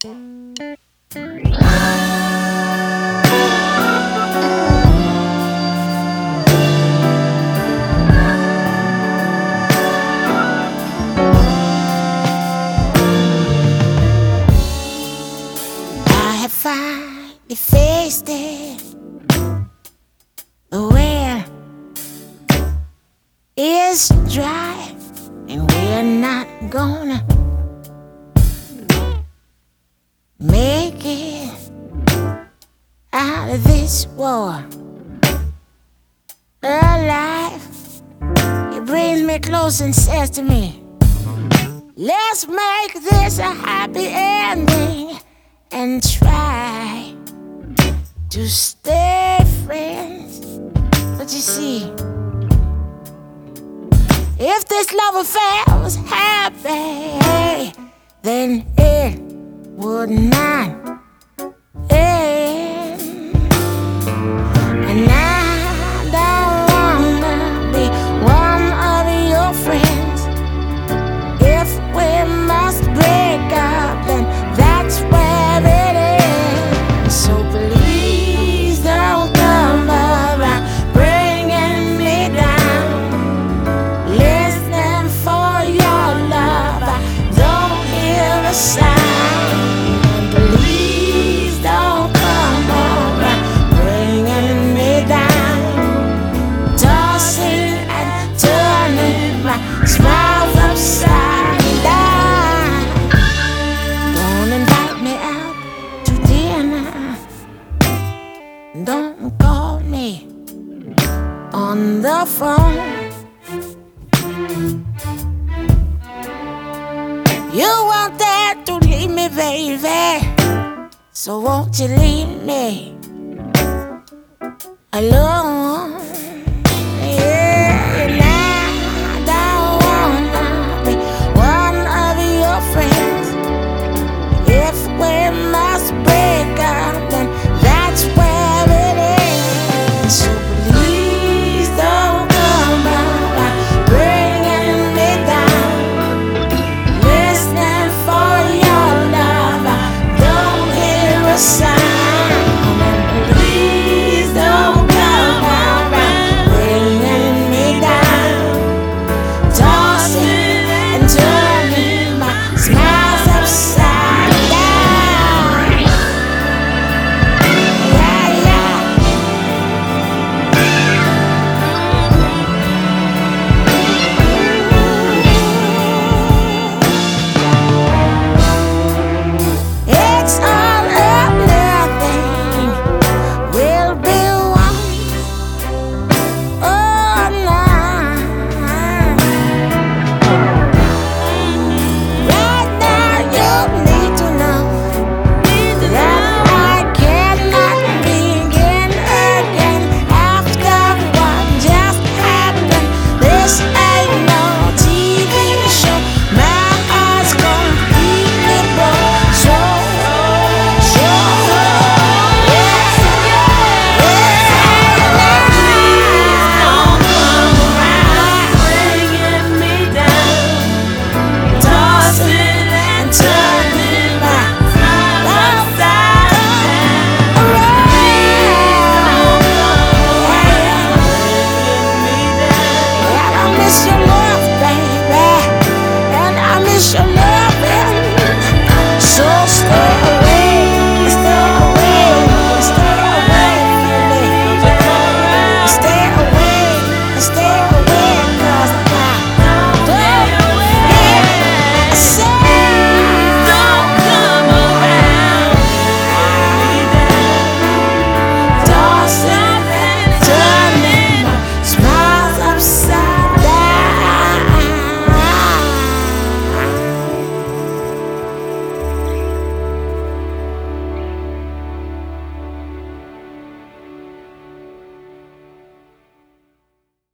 I have finally faced it. The well is dry, and we're not gonna make it out of this war alive. It brings me close and says to me, let's make this a happy ending and try to stay friends. But you see, if this love affair was happy, then it would not end. And I don't wanna be one of your friends. If we must break up, then that's where it is. So please don't come around bringing me down. Listening for your love, I don't hear a sound. Please don't come around bringing me down. Tossing and turning my smiles upside down. Don't invite me out to dinner. Don't call me on the phone. You weren't there to leave me, baby, so won't you leave me alone?